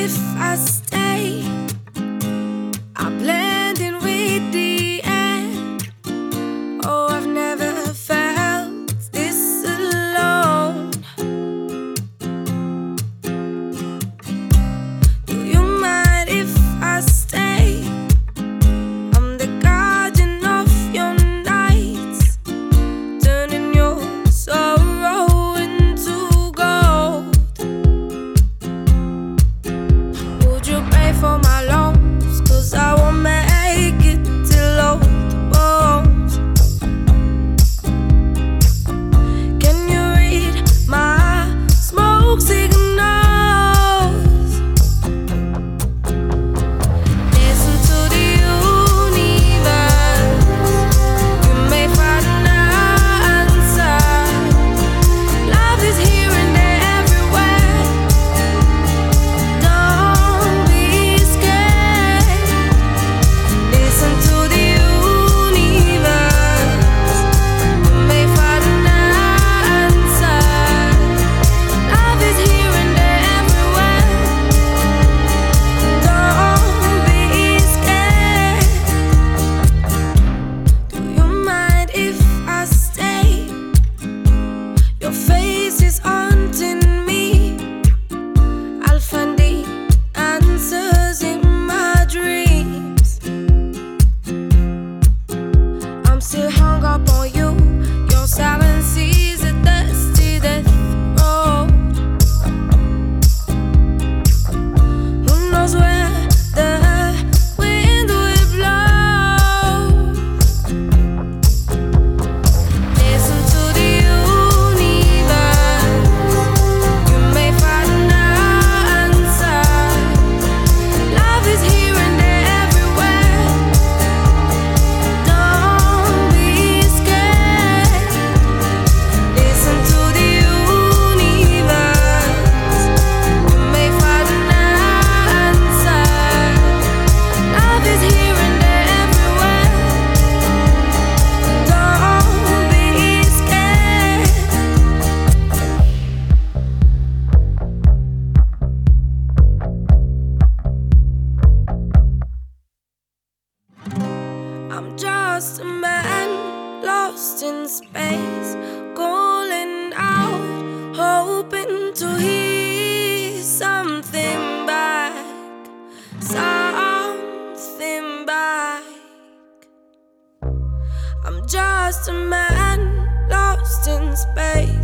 if I stay? I blend in with the air. Oh, I've never felt this alone. Do you mind if I stay? I'm the guardian of your nights, turning your sorrow into gold. Would you pray for my loans? 'Cause I won't make it till old bones. Can you read my smoke signals? Listen to the universe. You may find an answer. Love is here and there everywhere. Don't be scared. Listen to the universe. You may find an answer. Love is here and there everywhere. Don't be scared. Do you mind if I stay? Your face is haunting me. I'll find the answers in my dreams. I'm still hung up on you. Your silence is a dusty death road. Who knows where the wind will blow? Listen to the universe. You may find an answer. Love is here and there everywhere. Don't be scared. Listen to the universe. You may find an answer. Love is here and there everywhere. Don't be scared. I'm just a man lost in space, calling out, hoping to hear something back, something back. I'm just a man lost in space.